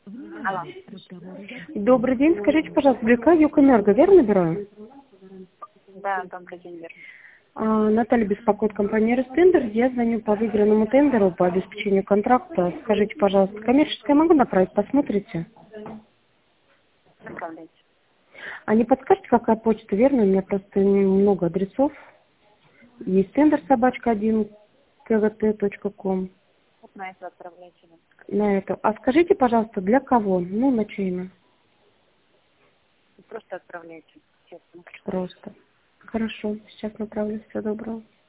Алло. Добрый день. Скажите, пожалуйста, БК Югэнерго, верно набираю? Да, добрый день, Вера. Наталья беспокоит компания Ростендер. Я звоню по выигранному тендеру по обеспечению контракта. Скажите, пожалуйста, коммерческое могу направить? Посмотрите. Направляйте. А не подскажете, какая почта, верно? У меня просто много адресов. Есть тендер собачка1 kvt.com. Вот на это отправляйте. На это. А скажите, пожалуйста, для кого? Ну, на чье имя? Просто отправляйте. Честно. Просто. Хорошо. Сейчас направлю. Всего доброго.